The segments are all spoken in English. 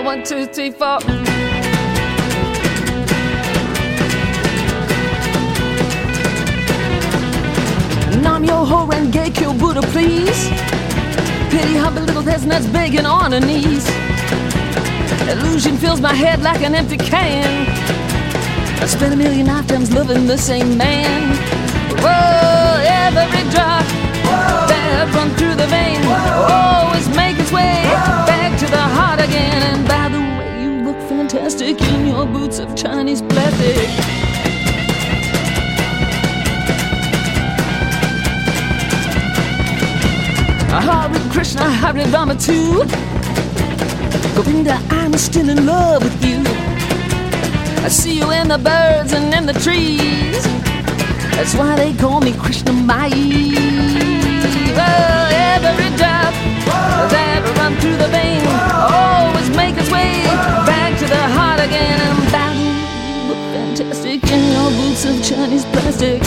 1, 2, 3, 4. Nam yo ho renge kyo Buddha, please. Pity humble little peasant begging on her knees. Illusion fills my head like an empty can. I spent 1,000,000 lifetimes loving the same man. Whoa, every drop that run through the vein always make its way back to the heart again. And by the way, you look fantastic in your boots of Chinese plastic. Hare Krishna, Hare Rama too. Govinda, I'm still in love with you. I see you in the birds and in the trees. That's why they call me Krishna Mai. Well, every drop that run through the vein always make its way back to the heart again. And by the way, you look fantastic in your boots of Chinese plastic.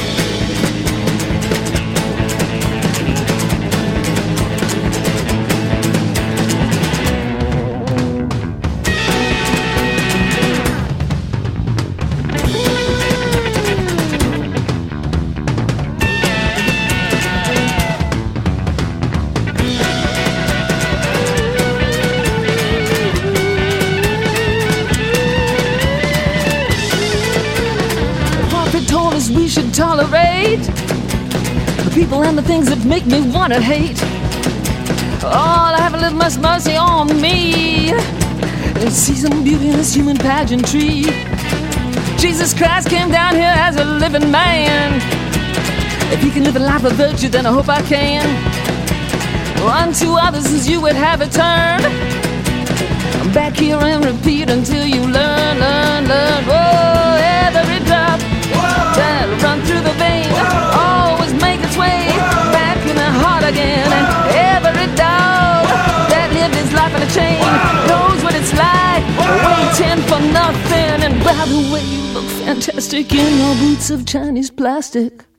We should tolerate the people and the things that make me wanna hate. Oh, have a little mercy on me and see some beauty in this human pageantry. Jesus Christ came down here as a living man. If he can live a life of virtue, then I hope I can. Unto others as you would have it turned. I'm back here and repeat until you learn. Oh, every drop that'll run through the vein always make its way back in the heart again. And every dog that lived his life in a chain knows what it's like waiting for nothing. And by the way, you look fantastic in your boots of Chinese plastic.